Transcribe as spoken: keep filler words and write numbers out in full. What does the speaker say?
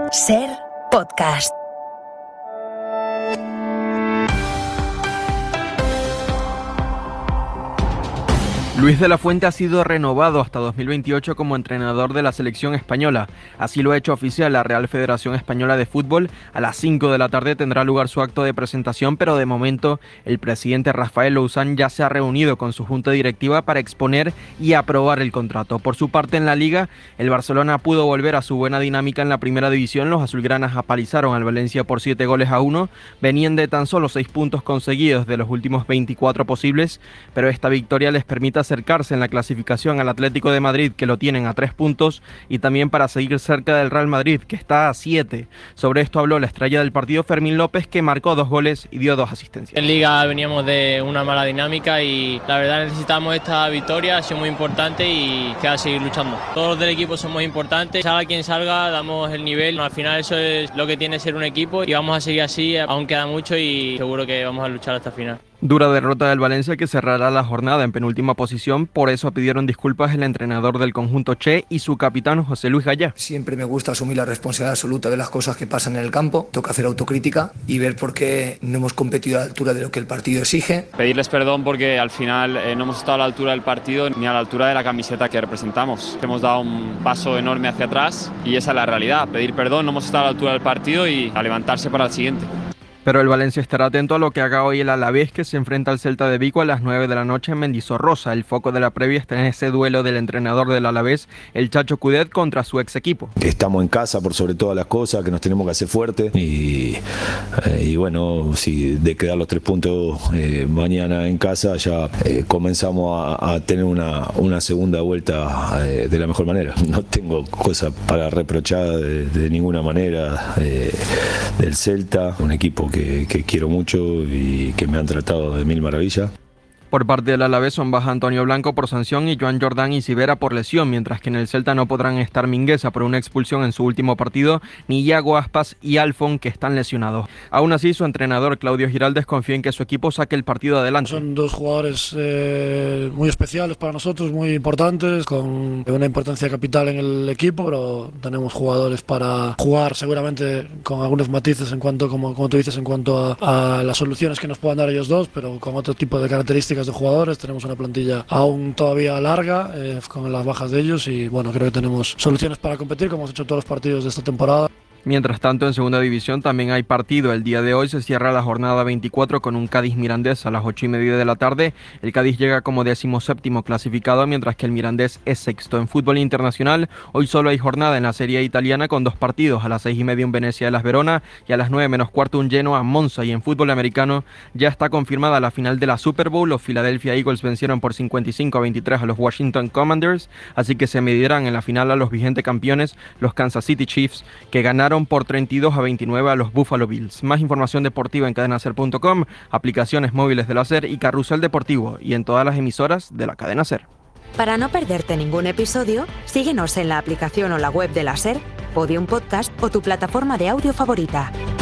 Ser Podcast. Luis de la Fuente ha sido renovado hasta dos mil veintiocho como entrenador de la selección española. Así lo ha hecho oficial la Real Federación Española de Fútbol. A las cinco de la tarde tendrá lugar su acto de presentación, pero de momento el presidente Rafael Louzán ya se ha reunido con su junta directiva para exponer y aprobar el contrato. Por su parte, en la Liga, el Barcelona pudo volver a su buena dinámica en la primera división. Los azulgranas apalizaron al Valencia por siete goles a uno. Venían de tan solo seis puntos conseguidos de los últimos veinticuatro posibles, pero esta victoria les permite acercarse en la clasificación al Atlético de Madrid, que lo tienen a tres puntos, y también para seguir cerca del Real Madrid, que está a siete. Sobre esto habló la estrella del partido, Fermín López, que marcó dos goles y dio dos asistencias. En Liga veníamos de una mala dinámica y la verdad necesitamos esta victoria, ha sido muy importante y queda seguir luchando. Todos los del equipo somos importantes, salga quien salga, damos el nivel. Al final eso es lo que tiene que ser un equipo y vamos a seguir así, aún queda mucho y seguro que vamos a luchar hasta el final. Dura derrota del Valencia, que cerrará la jornada en penúltima posición. Por eso pidieron disculpas el entrenador del conjunto Che y su capitán José Luis Gallá. Siempre me gusta asumir la responsabilidad absoluta de las cosas que pasan en el campo. Toca hacer autocrítica y ver por qué no hemos competido a la altura de lo que el partido exige. Pedirles perdón porque al final eh, no hemos estado a la altura del partido ni a la altura de la camiseta que representamos. Hemos dado un paso enorme hacia atrás y esa es la realidad. Pedir perdón, no hemos estado a la altura del partido y a levantarse para el siguiente. Pero el Valencia estará atento a lo que haga hoy el Alavés, que se enfrenta al Celta de Vigo a las nueve de la noche en Mendizorroza. El foco de la previa está en ese duelo del entrenador del Alavés, el Chacho Coudet, contra su ex equipo. Estamos en casa por sobre todas las cosas, que nos tenemos que hacer fuertes y, eh, y bueno, si de quedar los tres puntos eh, mañana en casa ya eh, comenzamos a, a tener una, una segunda vuelta eh, de la mejor manera. No tengo cosas para reprochar de, de ninguna manera eh, del Celta, un equipo que Que, que quiero mucho y que me han tratado de mil maravillas. Por parte del Alavés son baja Antonio Blanco por sanción y Joan Jordán y Sivera por lesión, mientras que en el Celta no podrán estar Mingueza por una expulsión en su último partido, ni Iago Aspas y Alfon, que están lesionados. Aún así, su entrenador Claudio Giraldes confía en que su equipo saque el partido adelante. Son dos jugadores eh, muy especiales para nosotros, muy importantes, con una importancia capital en el equipo, pero tenemos jugadores para jugar seguramente con algunos matices en cuanto, como, como tú dices, en cuanto a, a las soluciones que nos puedan dar ellos dos, pero con otro tipo de características de jugadores. Tenemos una plantilla aún todavía larga eh, con las bajas de ellos y bueno, creo que tenemos soluciones para competir como hemos hecho todos los partidos de esta temporada. Mientras tanto, en segunda división también hay partido. El día de hoy se cierra la jornada veinticuatro con un Cádiz Mirandés a las ocho y media de la tarde. El Cádiz llega como decimoséptimo clasificado, mientras que el Mirandés es sexto. En fútbol internacional, hoy solo hay jornada en la Serie italiana con dos partidos. A las seis y media un Venecia de las Verona y a las nueve menos cuarto un Genoa Monza. Y en fútbol americano ya está confirmada la final de la Super Bowl. Los Philadelphia Eagles vencieron por cincuenta y cinco a veintitrés a los Washington Commanders, así que se medirán en la final a los vigentes campeones, los Kansas City Chiefs, que ganaron por treinta y dos a veintinueve a los Buffalo Bills. Más información deportiva en cadena ser punto com, aplicaciones móviles de la SER y Carrusel Deportivo, y en todas las emisoras de la cadena SER. Para no perderte ningún episodio, síguenos en la aplicación o la web de la SER, Podium Podcast o tu plataforma de audio favorita.